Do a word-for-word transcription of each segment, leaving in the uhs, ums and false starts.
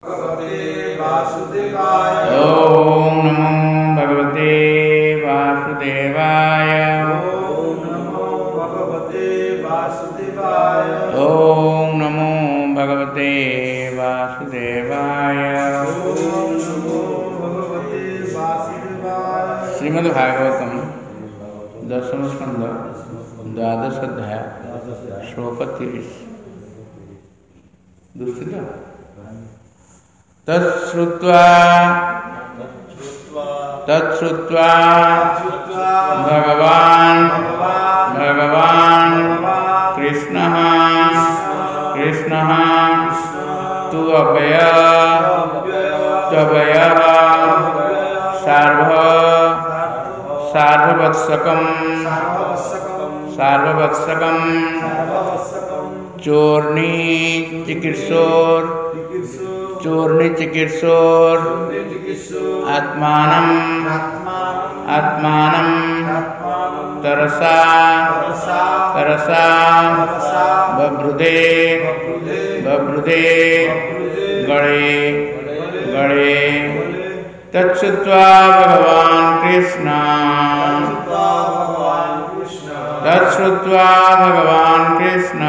ओम नमो भगवते वासुदेवाय। ओम नमो भगवते वासुदेवाय। ओम नमो भगवते वासुदेवाय। ओम नमो भगवते वासुदेवाय। श्रीमद्भागवतम दशम स्कंद द्वादश अध्याय श्लोक तीस। दूसरी तत्श्रुत्वा तत्श्रुत्वा भगवान् भगवान् कृष्णः कृष्णः तु अभय त्वभयः सार्व सार्ववत्सकं सार्ववत्सकं चोर्णी चिकित्सोर चूर्णि चिकित्सोर आत्मानं आत्मानं तरसा तरसा बभ्रुदे बभ्रुदे गणे गणे तच्छ्रुत्वा भगवान् कृष्ण तच्छ्रुत्वा भगवान् कृष्ण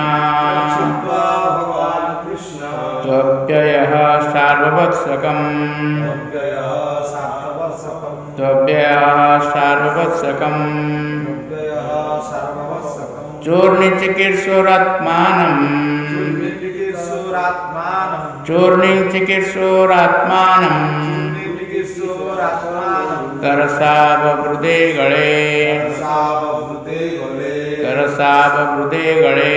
त्वव्ययः सार्ववत्सकं त्वव्ययः सार्ववत्सकं चूर्णिचिकीर्षोरात्मानं चूर्णिचिकीर्षोरात्मानं तरसा बभ्रुदे गणे तरसा बभ्रुदे गणे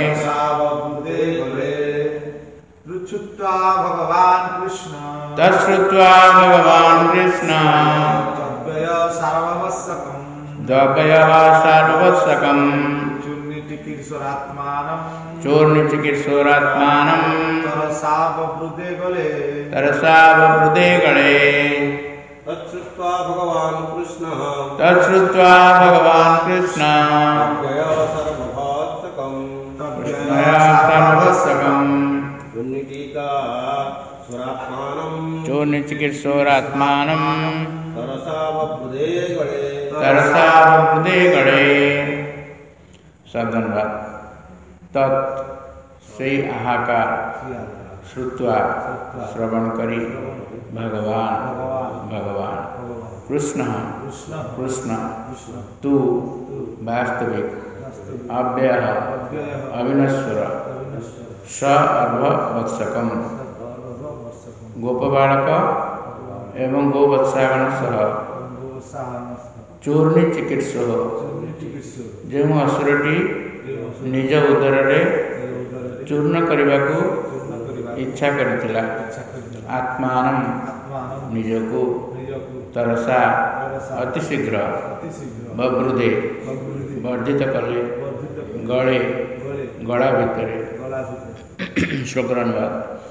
तच्छ्रुत्वा भगवान् कृष्ण तच्छ्रुत्वा भगवान् कृष्ण त्वव्ययः सार्ववत्सकं द्वभयः सार्ववत्सकं चूर्णिचिकीर्षोरात्मानं चूर्णिचिकीर्षोरात्मानं तरसा बभ्रुदे गले तरसा बभ्रुदे गणे तच्छ्रुत्वा भगवान् कृष्ण तच्छ्रुत्वा भगवान् कृष्ण त्वव्ययः सर्ववत्सकं कृष्णया सर्ववत्सकं चूर्णिचिकीर्षोरात्मानं तरसा बभ्रुदे गणे तरसा बभ्रुदे गणे। साधनवाद तत् से आहाकार श्रुत्वा श्रवण करी भगवान भगवान कृष्ण कृष्ण तू वास्तविक अव्यय अविनश्वर स अर्भवत्सकम गोप बालक एवं गोवत्सागण सह चूर्णि चिकित्स जो असुरटी निज उदर चूर्ण करने को इच्छा करथिला आत्मान निजको तरसा अतिशीघ्र बभ्रुदे वर्धित कले गले गला भितर। श्लोक अनुवाद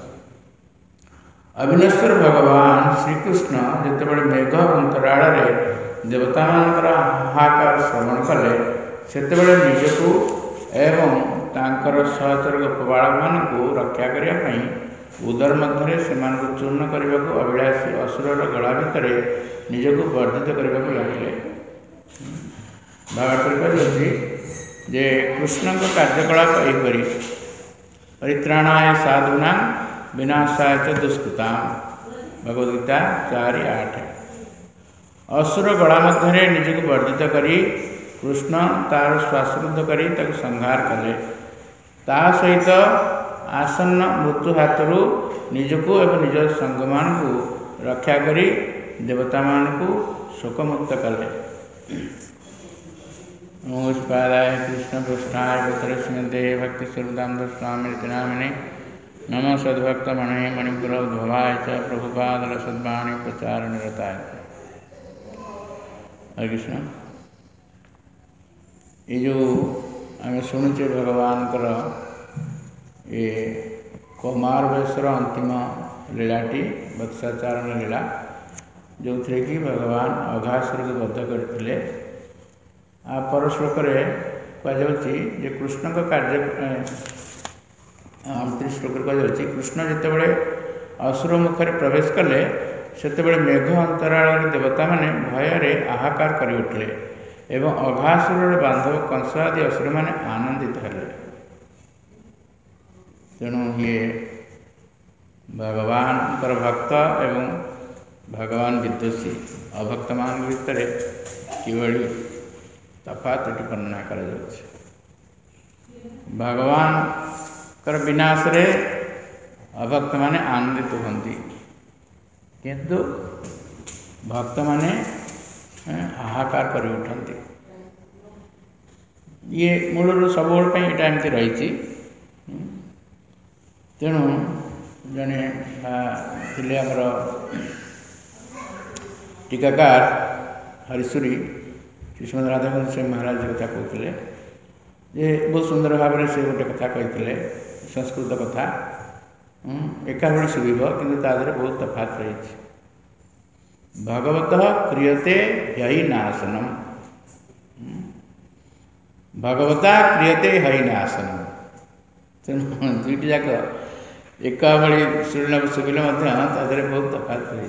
अविनश्वर भगवान श्रीकृष्ण जितेबाला मेघ अंतराल देवता मानकर हाहाकार श्रवण कले सेतेबाला निजको एवं तांकर सहचर गोपबालक मानू रक्षा करने उदर मध्य से चूर्ण करने को अभिलाषी असुरर गला भितर निजको वर्धित करने को लगे। भागवत कहते जे कृष्ण कार्यकलाप यहीपरि परित्राणाय साधुना विनाशाय च दुष्कृता भगवद्गीता चार आठ। असुर गला मध्य निजको वर्धित करी कृष्ण तार श्वासरुद्ध करी ताको संहार कले ता सहित आसन्न मृत्यु हाथरू निजको एवं निज संग मान को रक्षा करी देवता मान को शोकमुक्त कले। नमोस्पादाय कृष्ण पृष्ठाय पुत्रस्मते भक्ति स्वरूपदामोदर स्वामी नामिने नमो सद्भक्त मणे मणिपुर उद्भवाय च प्रभुपादल सद्वाणी प्रचार निरताय। हरे कृष्ण। ये जो आम शुणुचे भगवान ये कुमार वेशर अंतिम लीलाटी वत्साचारण लीला जो थे कि भगवान अघासुर को बद्ध करते आ पर श्लोक कहुच्छे कृष्ण कार्य श्लोक कहुच्छे कृष्ण जितेबाला असुर मुखरे प्रवेश कले सेतेबेले मेघ अंतराल देवता माने भୟରେ हाहाकार करि उठिले एवं अघासुर बांधव कंस आदि असुर माने आनंदित हेले। तेणु ये भगवान भक्त एवं भगवान विद्वेषी अभक्त मान भितर किभଳି तफात वर्णना कर भगवान कर विनाश रे अभक्त माने आनंदित होती किंतु भक्त माने हाहाकार कर उठती। ये मूल सब एमती रही। तेणु जड़े थे आमर टीकाकार हरिश्वरी श्रीमद राधाकुंज सिंह महाराज कथा कहते जे बहुत सुंदर भाव में से गोटे कथा कहते संस्कृत कथा एका भाई शुभ कि बहुत तफात रही। भगवत क्रियते ह्ययि नाशनम भगवता क्रियते ह्ययि नाशनम। तेणु दुईटी जाक एका भाई शुणिला शुभिले बहुत तफात रही।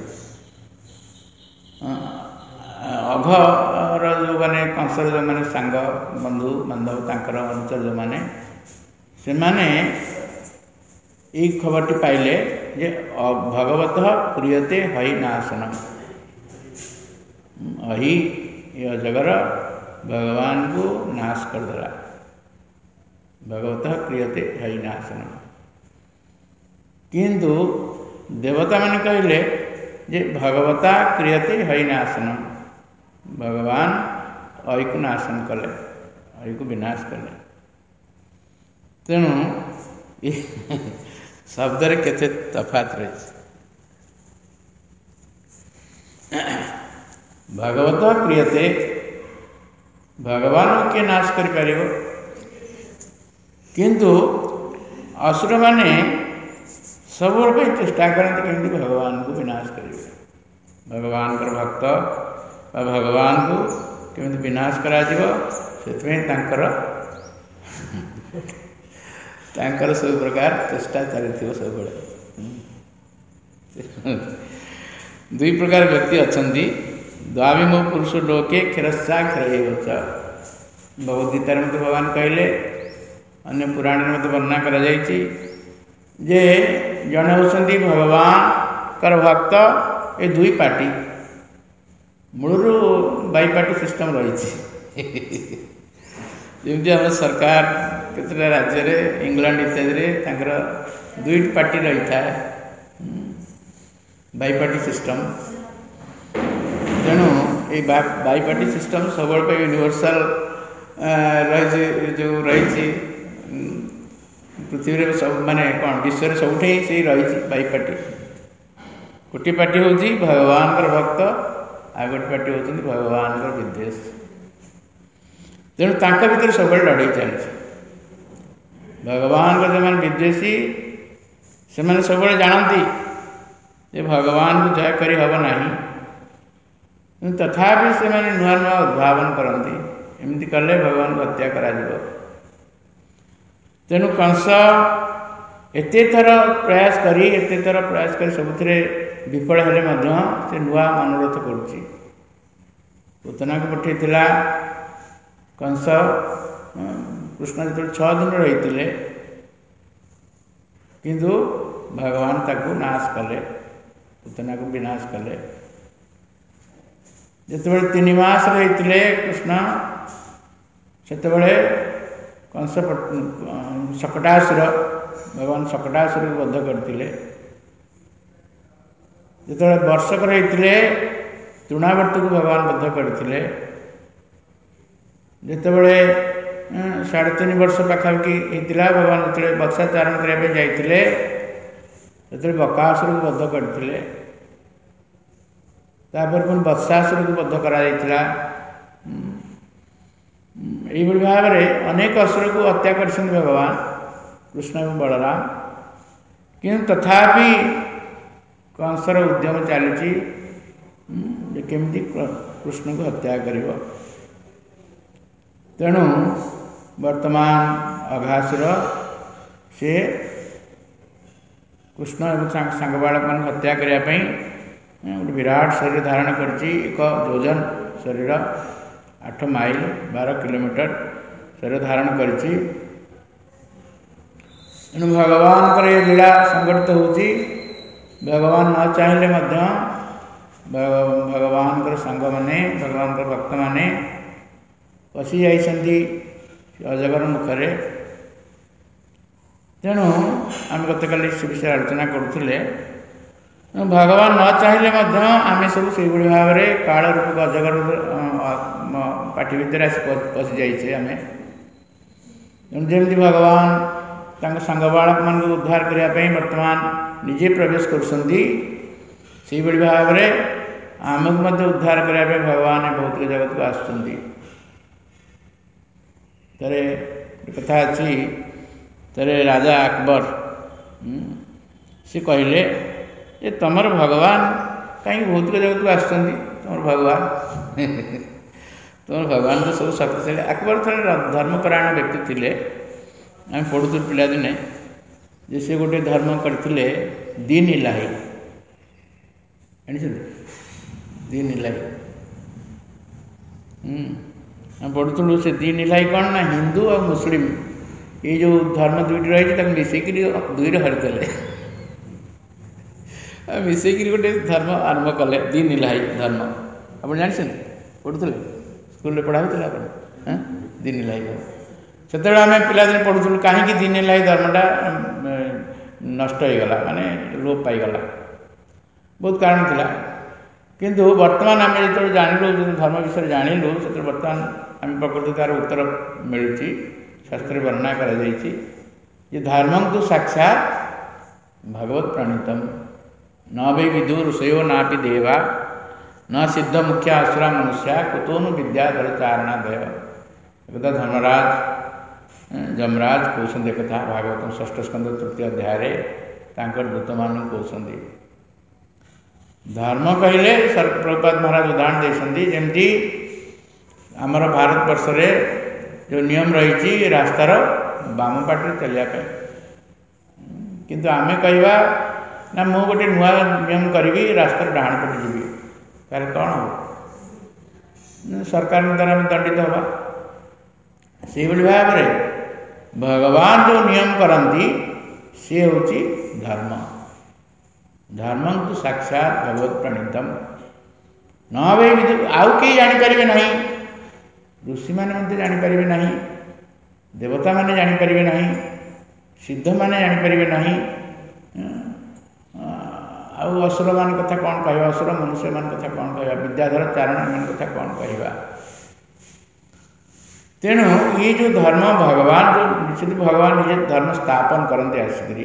अघर जो मैंने कंसर जो मैंने सांग बंधु बांधव तांकर अनुचर जो मैंने से माने यही खबरटी पाइले जे भगवत क्रियते हई नाशनम अहि जगर भगवान को नाश कर देला। भगवत क्रियते हई नाशनम किंतु देवता मैंने कहले जे भगवता क्रियते हई नाशनम भगवान अहि को नाशन कले अहि को विनाश कले। तेणु शब्द केते तफात रही। भगवत क्रियते भगवान के नाश कर पारिबो किंतु असुर माने सब चेष्टा करते केमती भगवान को विनाश करेंगे। भगवान का भक्त भगवान को केमती विनाश करा तांकर सब प्रकार चेष्टा चली सब। दुई प्रकार व्यक्ति अच्छा द्वाविमो पुरुष लोके क्षरस्सा क्षर भगवद्गीता मत भगवान कहले अन्य पुराण में वर्णना करा जायछि जे जन होती भगवान कर भक्त ए दुई पार्टी मूलरू बाई पार्टी सिस्टम रही। जमी आम सरकार केतटा राज्य रे इंग्लैंड इत्यादि दुई पार्टी रही था बाई पार्टी सिस्टम। तेणु ये बाई पार्टी सिस्टम सब यूनिवर्सल रही जो रही पृथ्वी रे सब माने कौन विश्व सब से रही बाई पार्टी। गोटे पार्टी हूँ भगवान भक्त आ गोटे पार्टी हूँ भगवान विद्वेष। तेणु तांका भीतर सब लड़ाई चलती। भगवान जो मैंने विद्वेषी से मैंने सब जानती जे भगवान को जय करी हब नहीं तथापि से मैंने नुआ नुआ उद्भावन करती एमती कले भगवान को हत्या करा। तेणु कंस एते थर प्रयास करी एते थर प्रयास कर सबुथिरे विफल हेले मध्य से नुआ मनोरथ करुच्ची। पूतना को पठेला कंस कृष्ण जो छः दिन रही किंतु भगवान ताकू नाश कले पूतना को विनाश कले। जिते तीन मास रही कृष्ण से कंस शकटासुर भगवान शकटासुर को बद्ध करते। जो वर्षक रही तृणावर्त को भगवान बद्ध करते। जितेबले साढ़े तीन वर्ष पाखापाखि होता भगवान जो बत्साचारण करने जाते बकासुर को बद्ध करते। तापर पुणी बत्सासुर को बद्ध करा यही भाव में अनेक असुर को हत्या कर भगवान कृष्ण एवं बलराम किंतु तथापि कंसर उद्यम चली केमती कृष्ण को हत्या कर। तेणु वर्तमान अघासुर से कृष्ण एवं सांग बालक मान हत्या करने गोटे विराट शरीर धारण करची एक योजन शरीर आठ माइल बारह किलोमीटर शरीर धारण करची। तेणु भगवान ये लीला संगठित होती भगवान न चाहिए भगवान सांग मैंने भगवान भक्त मैंने पशि जाइछन्ति अजगर मुखरे। तेणु आम गत काली से विषय आलोचना करुले भगवान न चाहिए आम सब से भाव में काल रूप अजगर पाटी भितर आस पशि जाइए आम जमी भगवान तांग सांग बालक मान उद्धार करने वर्तमान निजे प्रवेश कर भाव में आमको उद्धार करने भगवान भौतिक जगत को आसुच्चंदी। तेरे कथा अच्छी तेरे राजा अकबर सी कहले ये तमर भगवान कहीं भौतिक जगत को आसुच्चंदी तमर भगवान तमर भगवान तो सब शक्तिशाली। अकबर थे धर्मपरायण व्यक्ति थे आम पढ़ुलु पिलादिने जे से गोटे धर्म करते दीन इलाही दीन इलाही हम पढ़ुलु से दीन इलाही कौन ना हिंदू और मुस्लिम ये जो धर्म दुईट रही मिसेक दुई हरिदे मिसेक गोटे धर्म आरंभ कले दीन इलाही धर्म आप जानते पढ़ुले स्कूल पढ़ाऊे आप दीन इलाही से आम पिलादिन पढ़ुलु कहीं दीन इलाही धर्मटा नष्ट हो गला माने लोप पाईगला बहुत कारण थिला किंतु वर्तमान आम जो जानलु जो धर्म विषय जानलु से बर्तमान आम प्रकृति तार उत्तर मिलूँ शास्त्र वर्णना कर धर्मं तो साक्षात भगवत प्रणीतम न वै विदु ऋषयो नापि देवा न सिद्ध मुख्य असुरा मनुष्या कुतोनु विद्याधर चारणादय। एकदा धर्मराज जमराज कहते कथा भागवत षष्ठ स्कंद तृतीय अध्याय तांकर दूत मान कहते धर्म कहले प्रभुपाद महाराज उदाहरण देते जमती आमर भारत वर्ष रे जो नियम रही रास्तार बाम पाटे चलिया किंतु आमे कहवा ना मु गोटे नुआ नियम करी रास्तार डाण पटे जी तार कौन हम सरकार द्वारा दंडित हवा से भाव में भगवान जो नियम करती सी हूँ धर्म धर्मं तो साक्षात भगवत प्रणीतम न वे आउ कई जानीपर ना ऋषि मैंने जानीपर ना देवता मैंने जानीपर ना सिद्ध मैंने जानीपर ना आउ असुर मान कथा कौन कह असुर मनुष्य मान कथा कौन कह विद्याधर चारण मान कथा कौन कहवा। तेणु ये जो धर्म भगवान जो निश्चित भगवान निजे धर्म स्थापन करते आसिक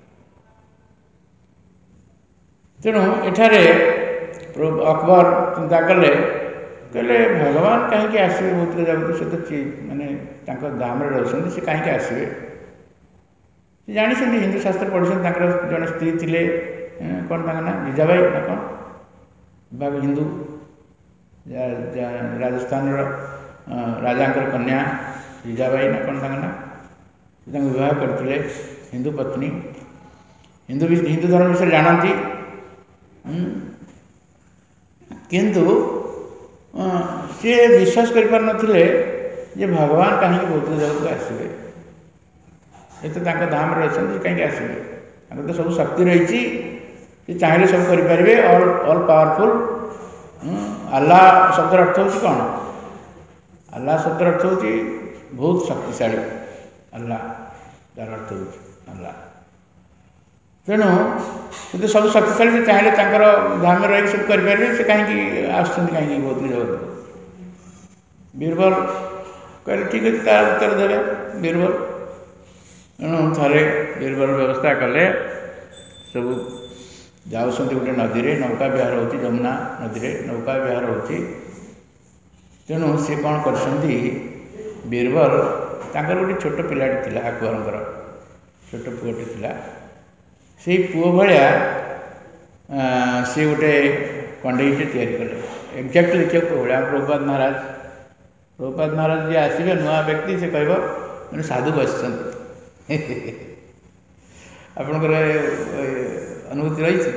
तेणु एठारे अकबर चिंता कले कहले भगवान कहीं आसवे भौतिक जगत से तो माने धाम रही से कहीं आसवे जानी हिंदू शास्त्र पढ़ी जड़े स्त्री थे कौन ना जिजाबाई ना कौन बाग हिंदू राजस्थान राजांकर कन्या जिजाबाई ना कौन ना विवाह करते हिंदू पत्नी हिंदू हिंदू धर्म विषय जानती किंतु सी विश्वास कर भगवान कहीं भौतिक जगत को आसवे ये तो धाम रही कहीं आसवे तो सब शक्ति रही चाहिए सब करें ऑल ऑल पावरफुल। अल्लाह शब्द अर्थ हूँ कौन अल्लाह शब्द अर्थ हूँ बहुत शक्तिशाली अल्लाह तार अर्थ हूँ अल्लाह। तेणु कितु सब शक्तिशाली से चाहिए धाम रही सब करें से कहीं आस कहीं भौतिक जगत बीरबल कहले ठीक है तार उत्तर देवे बीरबल तेणु थे बीरबल व्यवस्था कले सब जाऊँ गोटे नदी में नौका विहार हो जमुना नदी में नौका विहार हो तेणु सी कौन कर बीरबल तांकर गोटे छोट पिलाटी था अकबर छोट पुअटे था से पुओ भाया सी गोटे कंडेईटे तैयारी कले एक्जाक्ट देखिए भाया प्रभुपाद महाराज प्रभुपाद महाराज जी आसवे नुआ व्यक्ति से कह मैंने साधु बस ଆପଣଙ୍କର ଅନୁଭୂତି ରହିଛି?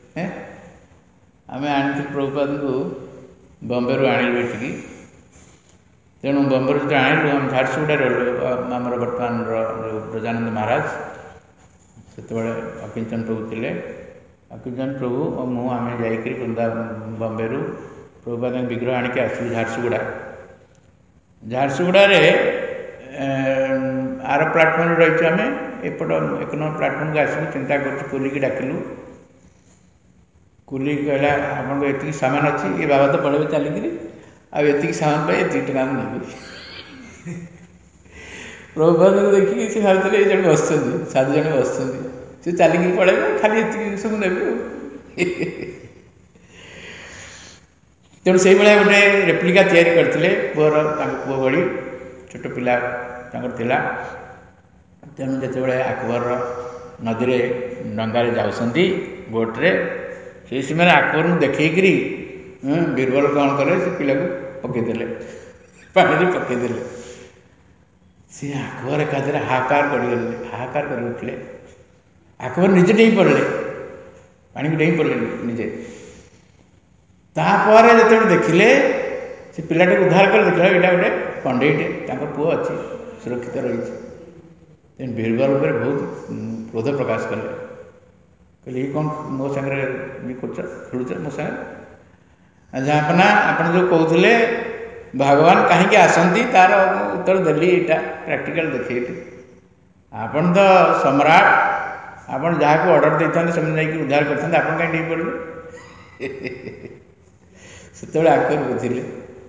ଆମେ ଆଣିଥିଲୁ ପ୍ରଭୁପାଦଙ୍କୁ ବମ୍ବେରୁ ଆଣିଲୁ ଏଠିକି। ତେଣୁ ବମ୍ବେରୁ ଯେତେବେଳେ ଆଣିଲୁ ଆମେ ଝାରସୁଗୁଡ଼ାରେ ରହିଲୁ। ଆମର ବର୍ତ୍ତମାନର ଯେଉଁ ବ୍ରଜାନନ୍ଦ ମହାରାଜ ସେତେବେଳେ ଅକିଞ୍ଚନ ପ୍ରଭୁ ଥିଲେ। ଅକିଞ୍ଚନ ପ୍ରଭୁ ଓ ମୁଁ ଆମେ ଯାଇକରି ବୃନ୍ଦାବନ ବମ୍ବେରୁ ପ୍ରଭୁପାଦଙ୍କ ବିଗ୍ରହ ଆଣିକି ଆସିଲୁ ଝାରସୁଗୁଡ଼ା। ଝାରସୁଗୁଡ଼ାରେ ଆର ପ୍ଲାଟଫର୍ମରେ ରହିଛୁ ଆମେ, ଏପଟ ଏକ ନମ୍ବର ପ୍ଲାଟଫର୍ମକୁ ଆସିଲୁ। ଚିନ୍ତା କରୁଛୁ, କୁଲିକି ଡାକିଲୁ। କୁଲି କହିଲା ଆପଣଙ୍କ ଏତିକି ସାମାନ ଅଛି, ଏ ବାବା ତ ପଳେଇବେ ଚାଲିକିରି, ଆଉ ଏତିକି ସାମାନ ପାଇଁ ଏତିକି ଟଙ୍କା ମୁଁ ନେବି। ପ୍ରଭୁପାଦଙ୍କୁ ଦେଖିକି ସେ ଭାବିଥିଲେ ଏଇ ଜଣେ ବସିଛନ୍ତି, ସାଧୁ ଜଣେ ବସିଛନ୍ତି, ସେ ଚାଲିକି ପଳେଇବେ, ଖାଲି ଏତିକି ଜିନିଷ ମୁଁ ନେବି ଆଉ। ତେଣୁ ସେଇଭଳିଆ ଗୋଟେ ରେପ୍ଲିକା ତିଆରି କରିଥିଲେ ପୁଅର, ତାଙ୍କ ପୁଅ ଭଳି ଛୋଟ ପିଲା ତାଙ୍କର ଥିଲା। ତେଣୁ ଯେତେବେଳେ ଆକବର ନଦୀରେ ଡଙ୍ଗାରେ ଯାଉଛନ୍ତି ବୋଟ୍ରେ, ସେହି ସମୟରେ ଆକବରଙ୍କୁ ଦେଖେଇକିରି ବୀରବଲ କ'ଣ କଲେ, ସେ ପିଲାକୁ ପକାଇଦେଲେ, ପାଣିରେ ପକାଇଦେଲେ। ସେ ଆକବର ଏକାଥରେ ହାହାକାର କରିଗଲେ, ହାହାକାର କରି ଉଠିଲେ। ଆକବର ନିଜେ ଡେଇଁ ପଡ଼ିଲେ, ପାଣିକୁ ଡେଇଁ ପଡ଼ିଲେ ନିଜେ। ତାପରେ ଯେତେବେଳେ ଦେଖିଲେ ସେ ପିଲାଟାକୁ ଉଦ୍ଧାର କରି ଦେଖିଲା ଏଇଟା ଗୋଟେ କଣ୍ଢେଇଟେ, ତାଙ୍କ ପୁଅ ଅଛି, ସୁରକ୍ଷିତ ରହିଛି। ତେଣୁ ବୀରବଲ ଉପରେ ବହୁତ କ୍ରୋଧ ପ୍ରକାଶ କଲେ। କହିଲେ ଇଏ କ'ଣ ମୋ ସାଙ୍ଗରେ ଇଏ କରୁଛ, ଖେଳୁଛ ମୋ ସାଙ୍ଗରେ? ଯାହାପନା ଆପଣ ଯେଉଁ କହୁଥିଲେ ଭଗବାନ କାହିଁକି ଆସନ୍ତି, ତା'ର ମୁଁ ଉତ୍ତର ଦେଲି, ଏଇଟା ପ୍ରାକ୍ଟିକାଲ ଦେଖେଇଲି। ଆପଣ ତ ସମ୍ରାଟ, ଆପଣ ଯାହାକୁ ଅର୍ଡ଼ର ଦେଇଥାନ୍ତେ ସେମାନେ ଯାଇକି ଉଦ୍ଧାର କରିଥାନ୍ତେ, ଆପଣ କାହିଁକି ଡେଇଁ ପଡ଼ିଲେ? ସେତେବେଳେ ଆକବର ବୁଝିଲେ।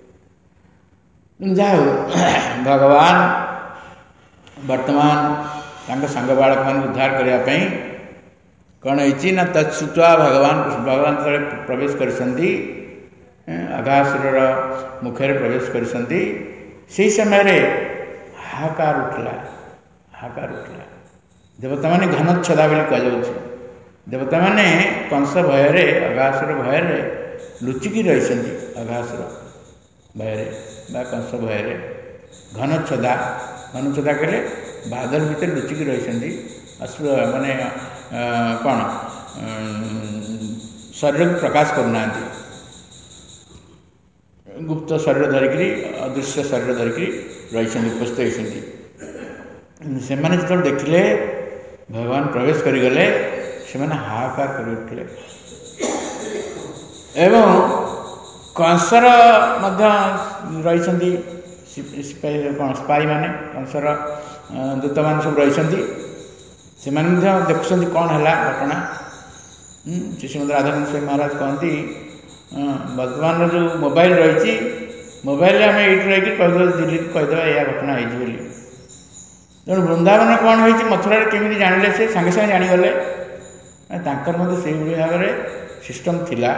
ଯାହା ହଉ, ଭଗବାନ ବର୍ତ୍ତମାନ ତାଙ୍କ ସାଙ୍ଗ ବାଳକମାନଙ୍କୁ ଉଦ୍ଧାର କରିବା ପାଇଁ କ'ଣ ହେଇଛି ନା, ତତ୍ସୁତ୍ୱା ଭଗବାନ ଭଗବାନ ଯେତେବେଳେ ପ୍ରବେଶ କରିଛନ୍ତି, ଅଘାସୁରର ମୁଖରେ ପ୍ରବେଶ କରିଛନ୍ତି, ସେହି ସମୟରେ ହାହାକାର ଉଠିଲା, ହାହାକାର ଉଠିଲା। ଦେବତାମାନେ ଘନଚ୍ଛଦା ବୋଲି କୁହାଯାଉଛି। ଦେବତାମାନେ କଂସ ଭୟରେ, ଅଘାସୁର ଭୟରେ ଲୁଚିକି ରହିଛନ୍ତି। ଅଘାସୁର ଭୟରେ ବା କଂସ ଭୟରେ ଘନଚ୍ଛଦା, ଘନଚ୍ଛଦା କହିଲେ ବାଦଲ ଭିତରେ ଲୁଚିକି ରହିଛନ୍ତି। ଅସୁର ମାନେ କ'ଣ ଶରୀରକୁ ପ୍ରକାଶ କରୁନାହାନ୍ତି, ଗୁପ୍ତ ଶରୀର ଧରିକିରି, ଅଦୃଶ୍ୟ ଶରୀର ଧରିକିରି ରହିଛନ୍ତି, ଉପସ୍ଥିତ ହୋଇଛନ୍ତି। ସେମାନେ ଯେତେବେଳେ ଦେଖିଲେ ଭଗବାନ ପ୍ରବେଶ କରିଗଲେ, ସେମାନେ ହାହାକାର କରି ଉଠିଲେ। ଏବଂ କଂସର ମଧ୍ୟ ରହିଛନ୍ତି କ'ଣ ସ୍ପାଇମାନେ, କଂସର ଦୂତମାନେ ସବୁ ରହିଛନ୍ତି। ସେମାନେ ମଧ୍ୟ ଦେଖୁଛନ୍ତି କ'ଣ ହେଲା ଘଟଣା। ଶ୍ରୀମଦ୍ ରାଧାକାନ୍ତ ସ୍ୱାମୀ ମହାରାଜ କହନ୍ତି, ବର୍ତ୍ତମାନର ଯେଉଁ ମୋବାଇଲ ରହିଛି, ମୋବାଇଲରେ ଆମେ ଏଇଠି ରହିକି କହିଦେବା, ଦିଲ୍ଲୀକୁ କହିଦେବା ଏଇଆ ଘଟଣା ହେଇଛି ବୋଲି। ତେଣୁ ବୃନ୍ଦାବନରେ କ'ଣ ହେଇଛି, ମଥୁରାରେ କେମିତି ଜାଣିଲେ, ସେ ସାଙ୍ଗେ ସାଙ୍ଗେ ଜାଣିଗଲେ। ତାଙ୍କର ମଧ୍ୟ ସେଇଭଳି ଭାବରେ ସିଷ୍ଟମ ଥିଲା,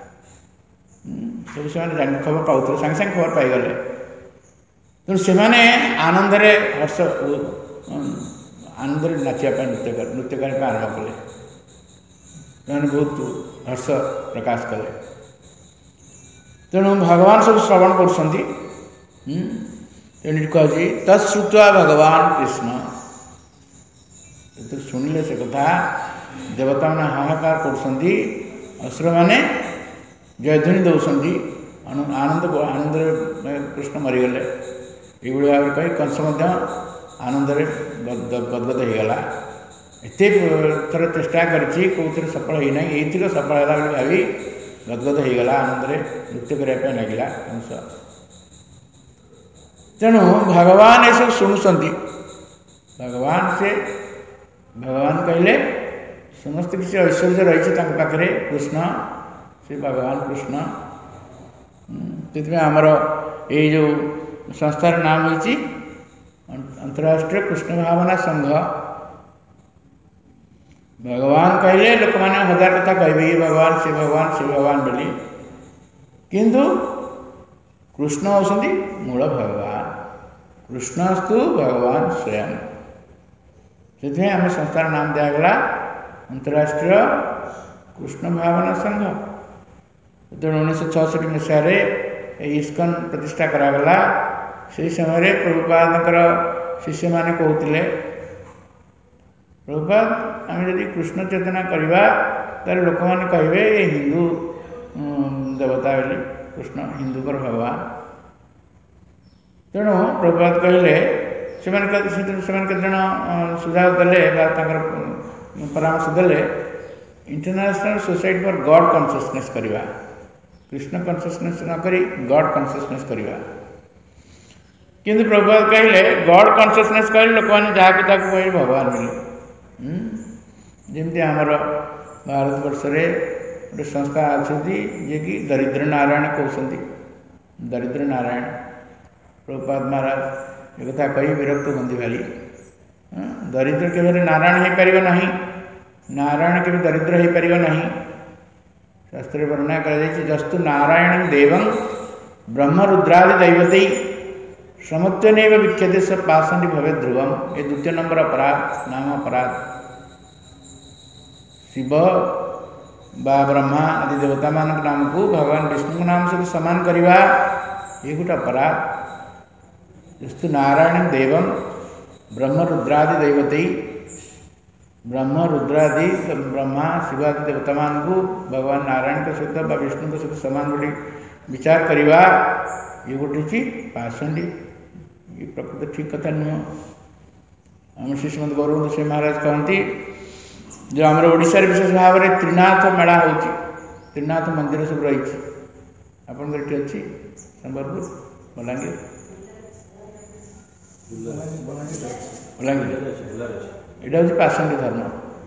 ସବୁ ସେମାନେ ଜାଣି ଖବର ପାଉଥିଲେ, ସାଙ୍ଗେ ସାଙ୍ଗେ ଖବର ପାଇଗଲେ। ତେଣୁ ସେମାନେ ଆନନ୍ଦରେ ହର୍ଷ ଆନନ୍ଦରେ ନାଚିବା ପାଇଁ ନୃତ୍ୟ ନୃତ୍ୟ କରିବା ପାଇଁ ଆରମ୍ଭ କଲେ। ସେମାନେ ବହୁତ ହର୍ଷ ପ୍ରକାଶ କଲେ। ତେଣୁ ଭଗବାନ ସବୁ ଶ୍ରବଣ କରୁଛନ୍ତି। ତେଣୁ କୁହାଯାଉଛି ତତ୍ସୁତ୍ୱା ଭଗବାନ କୃଷ୍ଣ। ଯେତେବେଳେ ଶୁଣିଲେ ସେ କଥା, ଦେବତାମାନେ ହାହାକାର କରୁଛନ୍ତି, ଅସୁରମାନେ ଜୟଧ୍ୱନି ଦେଉଛନ୍ତି, ଆନନ୍ଦ ଆନନ୍ଦରେ କୃଷ୍ଣ ମରିଗଲେ। ଏଇଭଳି ଭାବରେ କହି କଂସ ମଧ୍ୟ ଆନନ୍ଦରେ ଗଦଗଦ ହେଇଗଲା। ଏତେ ଥର ଚେଷ୍ଟା କରିଛି, କେଉଁଥିରେ ସଫଳ ହେଇନାହିଁ, ଏଇଥିର ସଫଳ ହେଲା ବୋଲି ଭାବି ଗଦଗଦ ହେଇଗଲା, ଆନନ୍ଦରେ ନୃତ୍ୟ କରିବା ପାଇଁ ଲାଗିଲା କଂସ। ତେଣୁ ଭଗବାନ ଏସବୁ ଶୁଣୁଛନ୍ତି। ଭଗବାନ ସେ ଭଗବାନ କହିଲେ ସମସ୍ତ କିଛି ଐଶ୍ୱର୍ଯ୍ୟ ରହିଛି ତାଙ୍କ ପାଖରେ, କୃଷ୍ଣ ସେ ଭଗବାନ କୃଷ୍ଣ। ସେଥିପାଇଁ ଆମର ଏଇ ଯେଉଁ ସଂସ୍ଥାର ନାମ ହେଇଛି ଅନ୍ତରାଷ୍ଟ୍ରୀୟ କୃଷ୍ଣ ଭାବନା ସଂଘ। ଭଗବାନ କହିଲେ ଲୋକମାନେ ହଜାର କଥା କହିବେ, ଇଏ ଭଗବାନ, ସେ ଭଗବାନ, ସେ ଭଗବାନ ବୋଲି, କିନ୍ତୁ କୃଷ୍ଣ ହେଉଛନ୍ତି ମୂଳ ଭଗବାନ। କୃଷ୍ଣସ୍ତୁ ଭଗବାନ ସ୍ୱୟଂ। ସେଥିପାଇଁ ଆମ ସଂସ୍ଥାର ନାମ ଦିଆଗଲା ଅନ୍ତରାଷ୍ଟ୍ରୀୟ କୃଷ୍ଣ ଭାବନା ସଂଘ। ଯେତେବେଳେ ଉଣେଇଶହ ଛଅଷଠି ମସିହାରେ ଏହି ଇସ୍କନ ପ୍ରତିଷ୍ଠା କରାଗଲା, ସେହି ସମୟରେ ପ୍ରଭୁପାଦଙ୍କର ଶିଷ୍ୟମାନେ କହୁଥିଲେ, ପ୍ରଭୁପାଦ आम जदि कृष्ण चेतना करवा तार लोक मैंने कहे ये हिंदू देवता बोली कृष्ण हिंदूकर भगवान। तेणु प्रभुपाद कहले से केतजन सुझाव देले परामर्श देले International Society for God Consciousness करवा कृष्ण कॉन्शियसनेस न करी गॉड कॉन्शियसनेस करवा। किंतु प्रभुपाद कहले गॉड कॉन्शियसनेस कहले लोक मैंने जहाँ कि कहे भगवान बोले जमती आमर भारत वर्ष रे गोटे संस्था अच्छी जे कि दरिद्र नारायण कहते दरिद्र नारायण प्रभुपाद महाराज एक कथा कही विरक्त बंदी भारी दरिद्र केवल नारायण हो पार ना नारायण के दरिद्र हो पार ना शास्त्र वर्णना कर जस्तु नारायण देवं ब्रह्मरुद्रादि दैवते समत्वन विख्यते स पाषंडी भवे ध्रुवम। ये द्वितीय नंबर अपराध नाम अपराध शिव बा ब्रह्मा आदि देवता मान नाम को भगवान विष्णु नाम से समान करवा ये गोटे अपराध। जस्तु नारायण देवं ब्रह्मरुद्रादि दैवते ब्रह्म रुद्रादि ब्रह्मा शिवादि देवता मान को भगवान नारायण के सहित बा विष्णु के सहित समान बोली विचार करवा ये गोटे ची पाषंडी ये प्रकृत ठीक कथा नुह। आम श्री श्रीमद गौरव श्री महाराज कहती जो आम ओडिशा विशेष भाव में त्रिनाथ मेला हो त्रिनाथ मंदिर सब रही आपंकर अच्छी संबलपुर बलांगीर बलांगीर यहाँ हूँ पाषंडी धर्म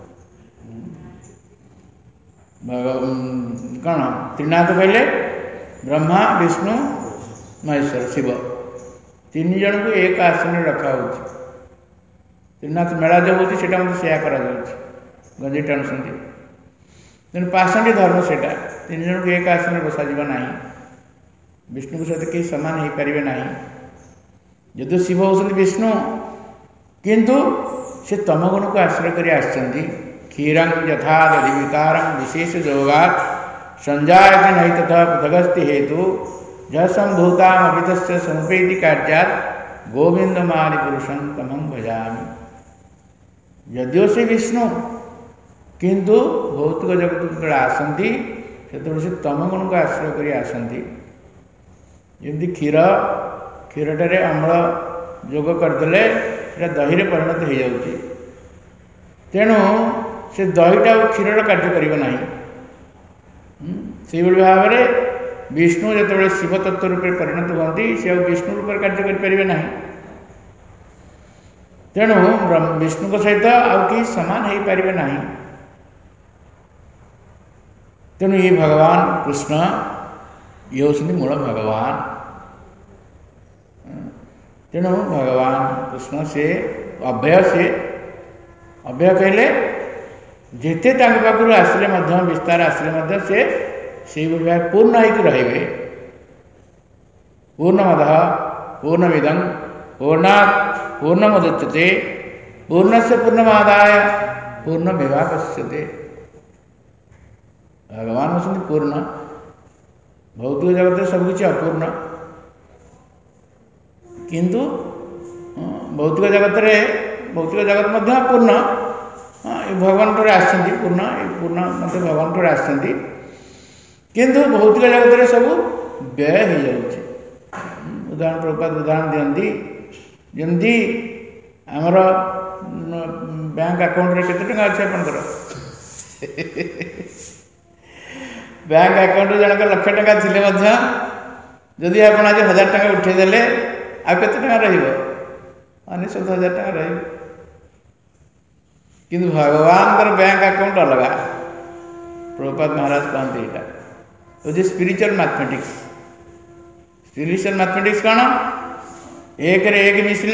कौन त्रिनाथ कहले ब्रह्मा विष्णु महेश्वर शिव तीन जन को एक आसन रखा हो त्रिनाथ मेला जो होती से करा गंजी टाणुंट तेणु पाषंडी धर्म से तीन जन को एक आसन बसा ना विष्णु के सहित कहीं समान हो पारे ना यदि शिव होती विष्णु किंतु से तम गुण को आश्रय कर क्षीरं यथा दधि विकारं विशेष जोगात् संजायते नहीं तथा पृथगस्ति हेतु जसंभूतामभितस्य समुपेति कार्यात् गोविंदमादि पुरुषं तमं भजामि। यदिओ से विष्णु किंतु भौतिक जगत आसती से तम गुण को आश्रय कर आसती जमी क्षीर क्षीरटे अम्ल जोग करदे दही में परिणत हो जाऊँगी तेणु से दहीटा क्षीर कार्य करना से भाव में विष्णु जो शिव तत्व रूप परिणत होती से विष्णु रूप कार्य करें ना तेणु विष्णु सहित आउ कि समान हो पारे ना तेणु ये भगवान कृष्ण ये होती मूल भगवान तेणु भगवान कृष्ण से अभय से अभय कहले जिते पाखु आसिले विस्तार आसिले से से पूर्ण होकर रे पूर्णमद पूर्णमिदं पूर्णात् पूर्णमुदच्यते पूर्णस्य पूर्णमादाय पूर्णमेवावशिष्यते। भगवान होती पूर्ण भौतिक जगत सबकि अपूर्ण किंतु भौतिक जगत रे भौतिक जगत मध्य पूर्ण भगवान ठारे आसती पूर्ण पूर्ण मत भगवान ठारे आसती किंतु भौतिक जगत रे सब व्यय हो जाऊँगी। उदाहरण प्रपात उदाहरण दिखती जमी आमर बैंक अकाउंट रे केते टका अच्छे आपंकर बैंक अकाउंट जनक लक्ष टका थिले मध्य जदि आप आज हजार टका उठेदेले आ केते टका रहिबो अनेशत हजार टका रही किंतु भगवान बैंक अकाउंट अलग प्रभुपाद महाराज कहते यहाँ हूँ स्पिरिचुअल मैथमेटिक्स। स्पिरिचुअल मैथमेटिक्स कौन एक रे एक मिसले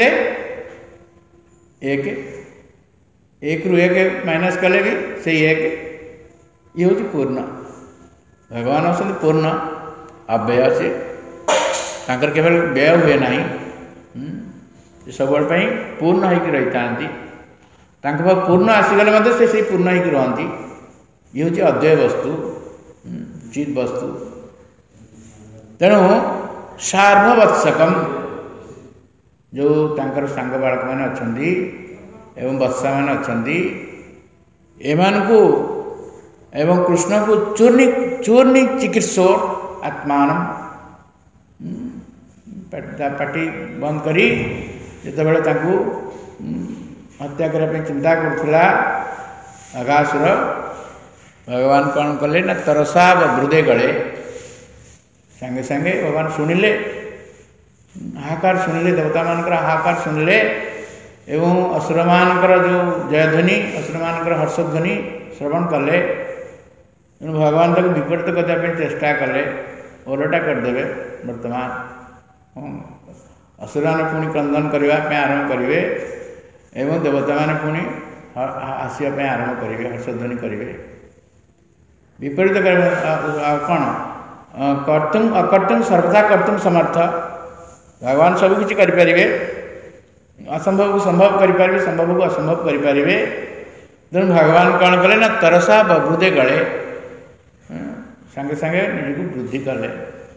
एक एक रु एक माइनस कले भी से एक ये हूँ पूर्ण भगवान होती पूर्ण अव्यय से केवल व्यय हुए ना सब पूर्ण होकर रही था पूर्ण आसीगले से से पूर्ण होकर रहती ये हूँ अद्वय वस्तु चित वस्तु। तेणु सार्ववत्सकम जो तांकर सांग बालक मैंने अच्छा एवं बत्सा मैंने अच्छा एमानकु एवं कृष्ण को चूर्णी चूर्णी चिकित्सो आत्मान पाटी बंद करी जितेबाला तांकु हत्या करने चिंता करुला अगासुर भगवान कौन कले ना तरसा हृदय गले सांगे सांगे भगवान शुणिले हाहाकार शुणिले देवता मानकर हाहाकार शुणिले एवं असुर मानकर जो जयध्वनि असुर मानकर हर्षध्वनि श्रवण कले भगवान तक विपरीत करने चेष्टा कले ओलटा करदे वर्तमान असुर मैंने पुणी क्रंदन करने आरंभ करेंगे एवं देवता मैंने पुणी आसवाई आरंभ करेंगे हर्षध्वनि करेंगे विपरीत कौन कर्तुम अकर्तुम सर्वथा कर्तुम समर्थ भगवान सबकि करें असंभव को संभव करें संभव को असंभव करें तेणु भगवान कौन कले ना तरसा बबृदे गले सांगे सांगे निज को वृद्धि कले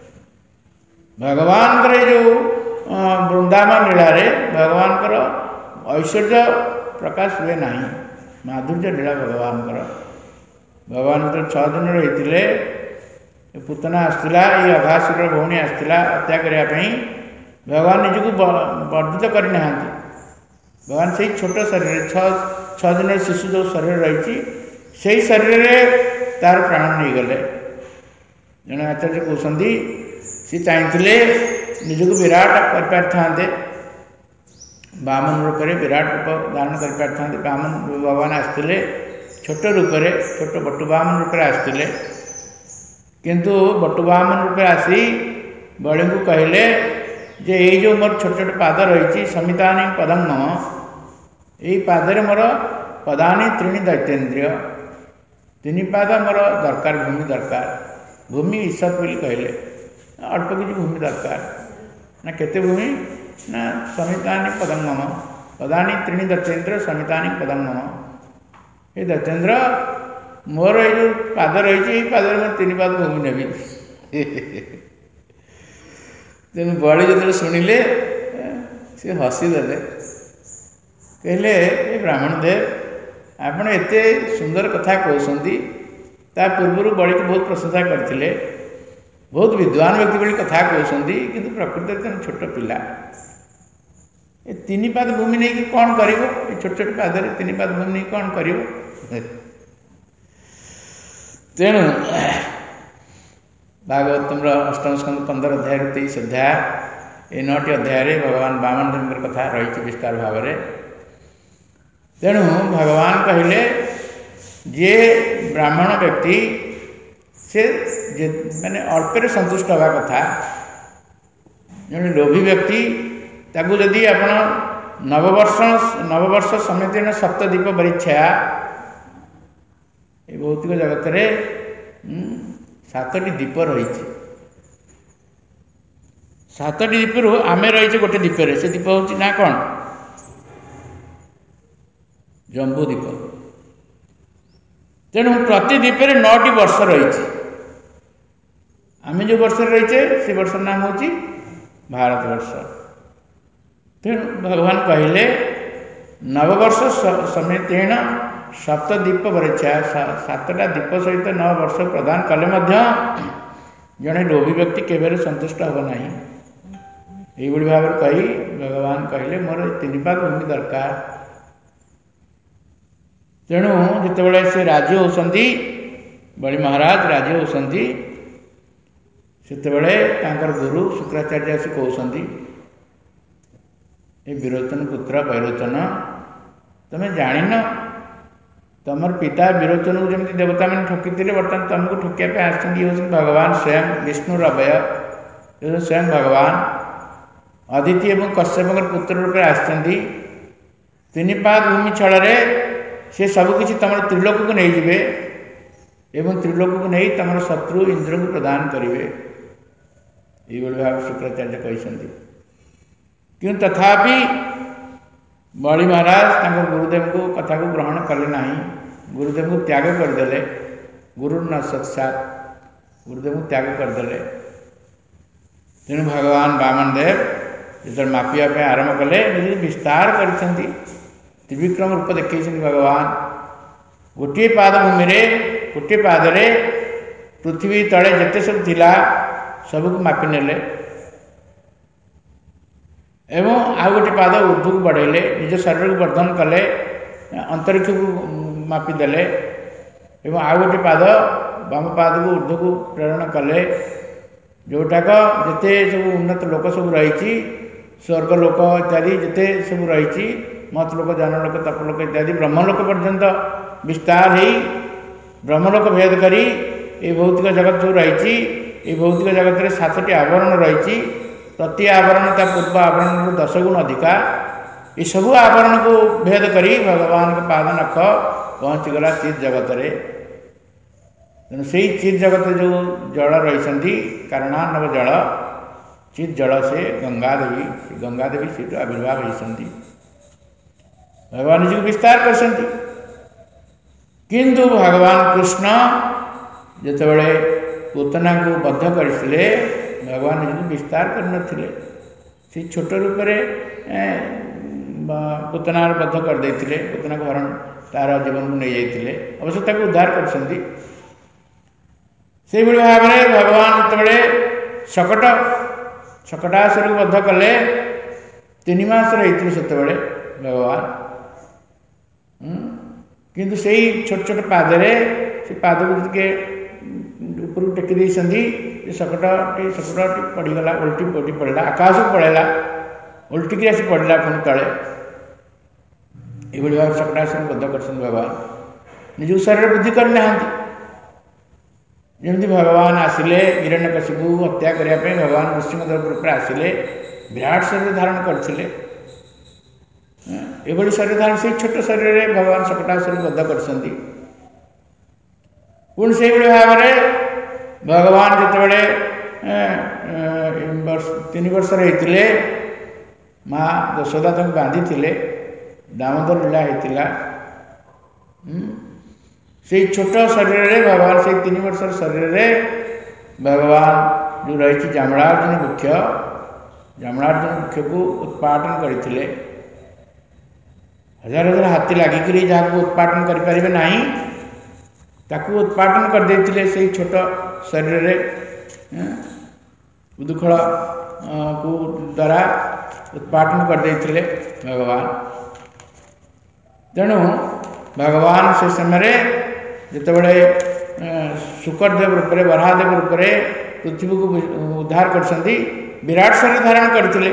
भगवान जो वृंदावन लीला भगवान ऐश्वर्य प्रकाश हुए ना माधुर्य लीला भगवान भगवान जो छः दिन रही पुतना आसला ये अघासुर भौणी आसला हत्या करने भगवान निज को वर्धित करना भगवान से छोट शरीर छः दिन शिशु जो शरीर रही से शरीर तार प्राण नहीं गले जड़े आचार्य कहते सी चाहते निज को विराट कर बामन रूप में विराट रूप धारण कर बामन भगवान आसते छोट रूप में छोट बटु बामन रूप में आसते किंतु बटु बामन रूप आसी बड़ी को कहले जे ये जो मोर छोट छोट पाद रही समितानी पदम मम यही पादरे मोर पदानी त्रीणी दैत्येन्द्रिय तीन पाद मोर दरकार भूमि दरकार भूमि ईश्वर बोली कहले अल्प किसी भूमि दरकार ना केते भूमि ना समितानी पदम मम पदानी त्रीणी दैत्येन्द्र समितानी पदम मम ये दैत्येन्द्र मोर ये जो पाद रही पाद मोर तीन पाद भूमि नेबी तेणु बड़ी जो शुणिले सी हसीदे कहले ये ब्राह्मण देव आपण एते सुंदर कथा कहते ता पूर्व बड़ी को बहुत प्रशंसा करते बहुत विद्वान व्यक्ति बड़ी कथा कहते किंतु प्रकृति तेन छोट पिला ये तीन पाद भूमि नहीं कौन कर छोट छोट पाद तीन पाद भूमि नहीं कौन कर तेणु भागवतम अष्टम स्कंद पंद्रह अध्याय तेईस अध्याय ये नौटी अध्याय भगवान वामन देव कथा रही विस्तार भाव में तेणु भगवान कहले जे ब्राह्मण व्यक्ति से माने अल्पे संतुष्ट हवा कथा जड़े लोभी व्यक्ति ताकू जदि आपण नववर्ष नववर्ष समिति सप्तदीप परीक्षा ये भौतिक जगत में सातटी दीप रही सातटी दीप आम रही गोटे दीपरे से दीप हूँ ना कौन जंबू दीप तेणु प्रति दीपरे नौटी वर्ष रही आम जो वर्ष रहीचे से वर्ष नाम हूँ भारत वर्ष तेणु भगवान कहले नववर्ष समेतेण सप्तदीप परीक्षा सातटा दीप सहित नौ वर्ष प्रदान कले जड़े लोभी व्यक्ति केवल संतुष्ट हम ना यही भाव में कही भगवान कहले मोर तीन पाद भूमि दरकार तेणु जितेबाला से राजी होती बड़ी महाराज राजी होती से गुरु शुक्राचार्य आसी कहते ये विरोचन पुत्र वैरोचन तुम्हें जान तुमर पिता विरोचन को जमी देवता मैंने ठकी थे बर्तमान तुमको ठकिया आस भगवान स्वयं विष्णु अभय स्वयं भगवान अदिति और कश्यप पुत्र रूप में आसती तीन पाद भूमि छड़ से सबकि तुम त्रिलोक को नहीं जिवे एवं त्रिलोक को नहीं तुम शत्रु इंद्र को प्रदान करेंगे ये भाव शुक्राचार्य कहते कि तथापि बड़ी महाराज गुरुदेव को कथा को ग्रहण कले ना गुरुदेव को त्याग करदे गुरु न सत्सात गुरुदेव को त्याग करदे तेणु भगवान वामन देव जो मापिया आरंभ कले विस्तार कर त्रिविक्रम रूप देखते भगवान गोटे पाद भूमि गोटे पादरे पृथ्वी तले जिते सब थिला सबको मापी नेले एवं आउ गोटे पाद ऊर्ध्व को बढ़ेले निज शरीर को वर्धन कले अंतरिक्ष को मापिदेले एवं आउ गोटे पाद बाम पाद को ऊर्ध्व को प्रेरण कले जोटाक जिते सब उन्नत लोक सब रही स्वर्ग लोक इत्यादि जिते सब रही मत लोक जनलोक तपलोक इत्यादि ब्रह्मलोक पर्यंत विस्तार हो ब्रह्मलोक भेद करी ये भौतिक जगत जो रही ये भौतिक जगत में सातटी आवरण रही प्रति आवरण ता पूर्व आवरण दस गुण अधिका ये सबू आवरण को भेद करी भगवान के पाद नख पहुँचीगला चित जगत रे तेणु से चित जगत जो जल रही कारणानव जल चित जल से गंगा देवी गंगा देवी से आविर्भाव होती भगवान जी को विस्तार कर किंतु भगवान कृष्ण जितेबले पूतना को बद्ध करते भगवान जी को विस्तार करनथिले से छोट रूप पूतना बद्ध करदे पूतना को हरण तार जीवन को नहीं जाते अवश्य ताको उद्धार कर से भाव में भगवान जितेबले शकट शकटासुर को बद्ध कले तीन मास रही से भगवान किंतु से छोट छोट पादरे से पाद को टे ऊपर टेकी देती शकट शकट पड़गला उल्टी पटी पड़ा आकाश को पड़ेगा उल्टिकी आसी पड़ा पुणी तले ये भाव शकटासुर बद्ध कर भगवान निज शरीर बुद्धि करना जमी भगवान आसिले हिरण्यकशिपु हत्या करने भगवान नृसिंहदेव आसिले विराट शरीर धारण करते ये शरीर धारण से छोट शरीर में भगवान शकटासुर बद्ध कर पुणी से भाव में भगवान जितेबले तीन वर्ष रही माँ यशोदा तक बांधी थे दामोदर लीला होता से छोट शरीर में भगवान से तीन वर्ष शरीर में भगवान जो रही जामलार्जुन वृक्ष जामलार्जुन वृक्ष को उत्पादन करते हजार हजार हाथी लगिक जहाँ उत्पादन करें ना ताकू उत्पादन करदे से छोट शरीर में उदुखल को द्वारा उत्पादन करदे भगवान तेणु भगवान से समय जितेबले शुकरदेव रूप में बराहदेव रूप में पृथ्वी को उद्धार कर विराट शरीर धारण करते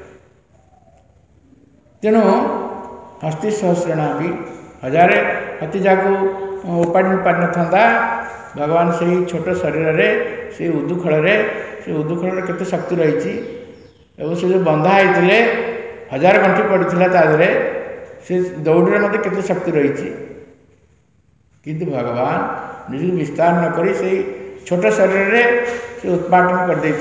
तेणु हस्ती सहस्रणा भी हजारे हाथी जहाँ उपाड़ी पारि था भगवान से ही छोट शरीर में से उदुखल से उदुखल केते शक्ति रही से जो बंधा होते हजार गंठी पड़ता तादे से दौड़ में मत केते शक्ति रही किंतु भगवान निज विस्तार न करी से छोट शरीर में से उत्पादन करदे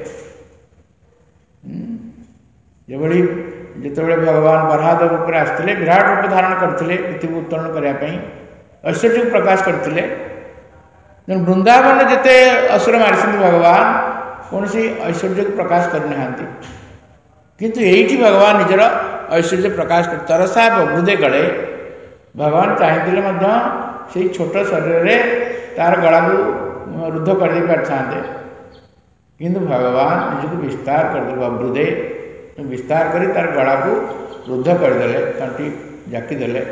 जबड़ी जितेबले भगवान बराहदेव रूप आसते विराट रूप धारण करते पृथ्वी उत्तोलन करने ऐश्वर्य को प्रकाश करते वृंदावन जिते असुर मारी भगवान कौन सी ऐश्वर्य को प्रकाश करना किंतु यही भगवान निजर ऐश्वर्य प्रकाश कर तरसा बबृदे गले भगवान चाहिए से छोट शरीर में तार गला को रुद्ध कर दे पारे किंतु भगवान निज को विस्तार करदे बबृदे विस्तार करी तार गला को रुद्ध करदे तंटी जाकीदे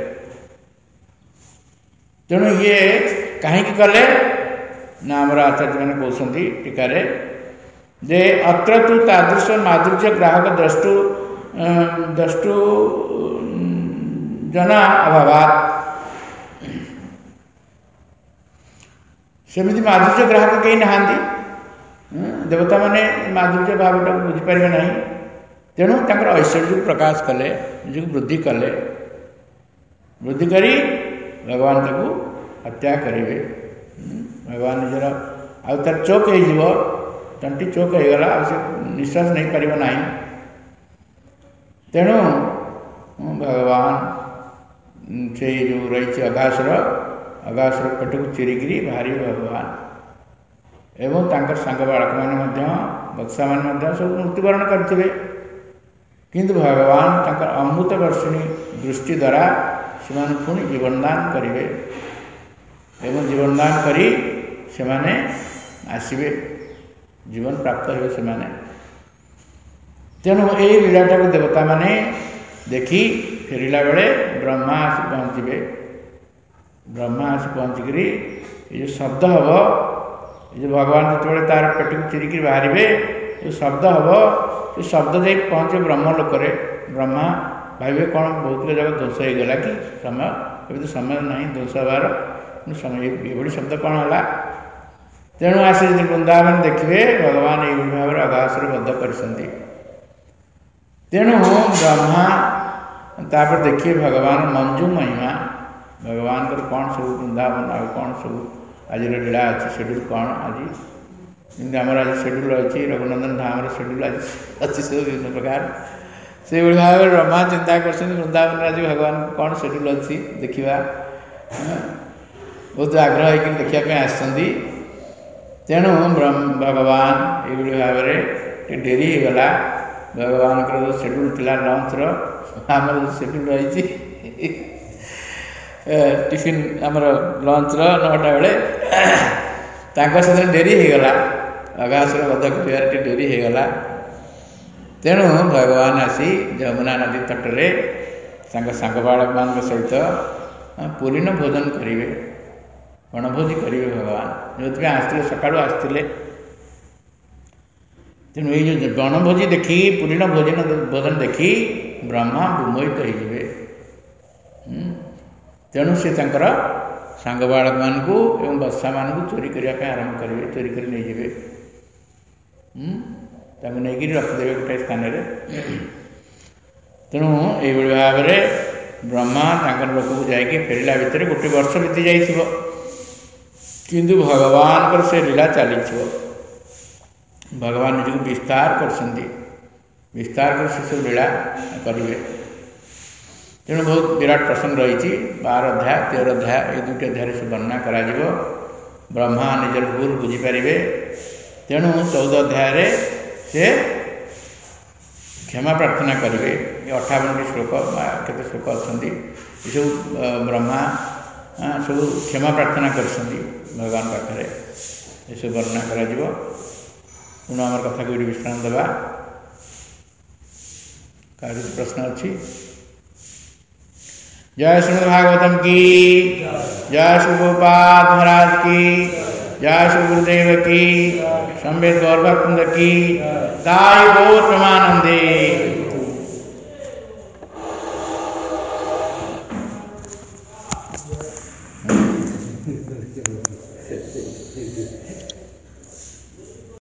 तेणु ये कहीं कले ना आमर आचार्य मैंने कहते टीकार जे अत्र तु तादृश माधुर्य ग्राहक द्रष्टु द्रष्टु जना अभावात सेमती माधुर्य ग्राहक कहीं नहांती देवता माने माधुर्य भावटा बुझीपारे ना तेणु तंकर ऐश्वर्य प्रकाश कले निज वृद्धि कले वृद्धि करी भगवान ताको हत्या करेंगे भगवान निजर आउ तार चोक हो तंटी चोक हो गला से निश्वास नहीं पार ना तेणु भगवान से जो रही अगासुर अगासुर पेट को चिरिकी बाहरी भगवान एवं तांकर सांग बालक मैंने बक्सा मैंने सब मृत्युवरण करते किंतु भगवान तांकर अमृत वर्षिणी दृष्टि द्वारा से पुणी जीवनदान करेंगे एवं जीवन दान करी सेमाने आसवे जीवन प्राप्त हे सेमाने। तेणु ये लीलाटा को देवता माने देखी फेरिला बेले ब्रह्मा आसी पहुँचे ब्रह्मा आसी पहुँचिकी ये जो शब्द हम ये भगवान जो तार पेट को चिरिकी बाहर जो शब्द हम ये शब्द जा पहुँचे ब्रह्म लोक ब्रह्मा भावे कौन बहुत जगह ध्वंस हो गला कि समय अभी तो समय ना ध्वंस हबार समय ये शब्द कौन है। तेणु आसी वृंदावन देखिए भगवान ये भाव में अगासुर बद्ध कर तेणु ब्रह्मा तापर देखिए भगवान मंजू महिमा भगवान को कौन सब वृंदावन आ कौन सब आज लीला अच्छी शेड्यूल कौन आज जमी आम आज शेड्यूल अच्छी रघुनंदन धाम शेड्यूल आज अच्छी सब विभिन्न प्रकार से भाव में ब्रह्मा चिंता कर वृंदावन आज भगवान को कौन शेड्यूल अच्छी देखा बहुत आग्रह होकर देखापी आसती। तेणु भगवान ये भाव में डेरी होगला भगवान जो शेड्यूल थी लंच रमर जो शेड्यूल रही टिफिन आमर लंच नौटा बेले सहित डेरी होगला अगासुर बद्ध कर डेरी होगला। तेणु भगवान आसी जमुना नदी तट में सांग बालक मान सहित पूर्ण भोजन करेंगे वनभोजी करेंगे भगवान जो आसते सका आसते। तेणु ये जो वनभोजी देखी पूर्ण भोजन भोजन देखी ब्रह्मा विमोहित होइबे। तेणु से तांकर सांग बालक मान को एवं बसा मान को चोरी करने आरंभ करेंगे चोरी कर नहीं जाए नहीं रखिदे गोटे स्थान। तेणु ये भाव में ब्रह्मा तांकर लोक को जाकि फेरला भितर गोटे वर्ष बीती जाइथिबो किंतु भगवान कर से लीला चली भगवान निज को विस्तार कर विस्तार कर से सब लीला करेंगे। तेणु बहुत विराट प्रसंग रही बार अध्याय तेरह अध्याय ये दुटी अध्याय से वर्णना करा ब्रह्मा निजर भूल बुझीपारे। तेणु चौदह अध्याय से क्षमा प्रार्थना करेंगे ये अठावन श्लोक केते श्लोक अच्छा सब ब्रह्मा सब क्षमा प्रार्थना कर भगवान पाखे ये सब वर्णना करा। पुनः आम कथा को विश्राम देवा का प्रश्न अच्छी। जय श्रीमद् भागवतम की जय श्री गोपाल महाराज की जय श्री गुरुदेव की संवेद गौरवकुंद की दाई गौर प्रमानंदे।